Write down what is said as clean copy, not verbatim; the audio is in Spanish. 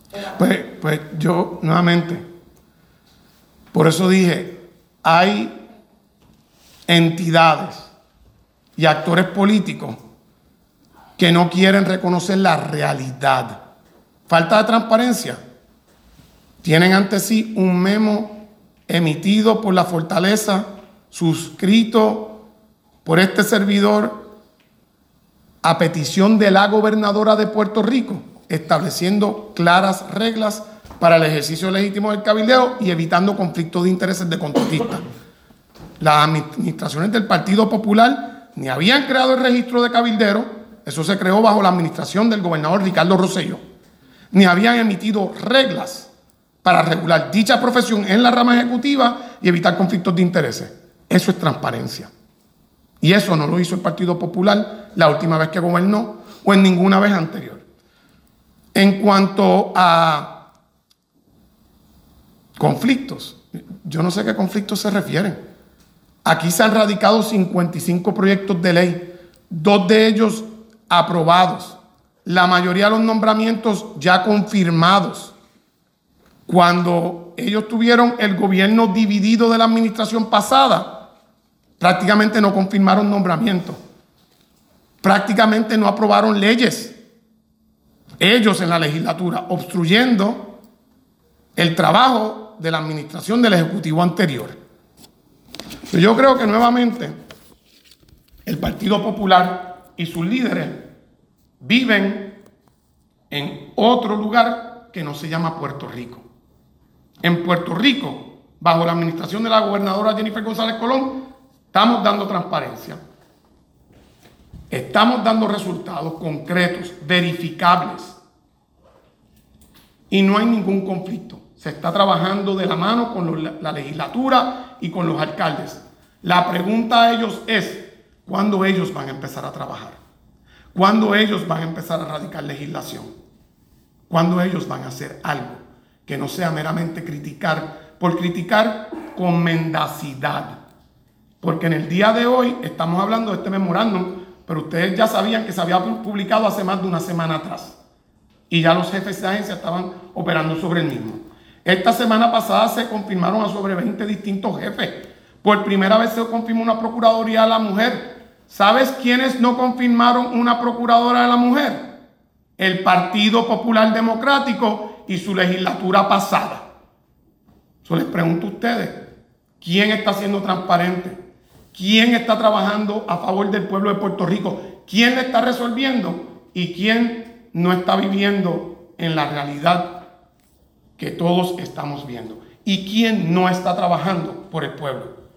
Pues yo, nuevamente, por eso dije, hay entidades y actores políticos que no quieren reconocer la realidad. Falta de transparencia. Tienen ante sí un memo emitido por la Fortaleza, suscrito por este servidor a petición de la gobernadora de Puerto Rico, estableciendo claras reglas para el ejercicio legítimo del cabildeo y evitando conflictos de intereses de contratistas. Las administraciones del Partido Popular ni habían creado el registro de cabilderos, eso se creó bajo la administración del gobernador Ricardo Rosselló, ni habían emitido reglas para regular dicha profesión en la rama ejecutiva y evitar conflictos de intereses. Eso es transparencia. Y eso no lo hizo el Partido Popular la última vez que gobernó o en ninguna vez anterior. En cuanto a conflictos, yo no sé a qué conflictos se refieren. Aquí se han radicado 55 proyectos de ley, 2 de ellos aprobados, la mayoría de los nombramientos ya confirmados. Cuando ellos tuvieron el gobierno dividido de la administración pasada, prácticamente no confirmaron nombramientos, prácticamente no aprobaron leyes, ellos en la legislatura, obstruyendo el trabajo de la administración del Ejecutivo anterior. Yo creo que nuevamente el Partido Popular y sus líderes viven en otro lugar que no se llama Puerto Rico. En Puerto Rico, bajo la administración de la gobernadora Jennifer González Colón, estamos dando transparencia. Estamos dando resultados concretos, verificables. Y no hay ningún conflicto. Se está trabajando de la mano con la legislatura y con los alcaldes. La pregunta a ellos es, ¿cuándo ellos van a empezar a trabajar? ¿Cuándo ellos van a empezar a radicar legislación? ¿Cuándo ellos van a hacer algo que no sea meramente criticar, por criticar con mendacidad? Porque en el día de hoy estamos hablando de este memorándum, pero ustedes ya sabían que se había publicado hace más de una semana atrás. Y ya los jefes de agencia estaban operando sobre el mismo. Esta semana pasada se confirmaron a sobre 20 distintos jefes. Por primera vez se confirmó una procuraduría de la mujer. ¿Sabes quiénes no confirmaron una procuradora de la mujer? El Partido Popular Democrático y su legislatura pasada. Yo les pregunto a ustedes, ¿quién está siendo transparente? ¿Quién está trabajando a favor del pueblo de Puerto Rico? ¿Quién le está resolviendo? ¿Y quién no está viviendo en la realidad que todos estamos viendo? ¿Y quién no está trabajando por el pueblo?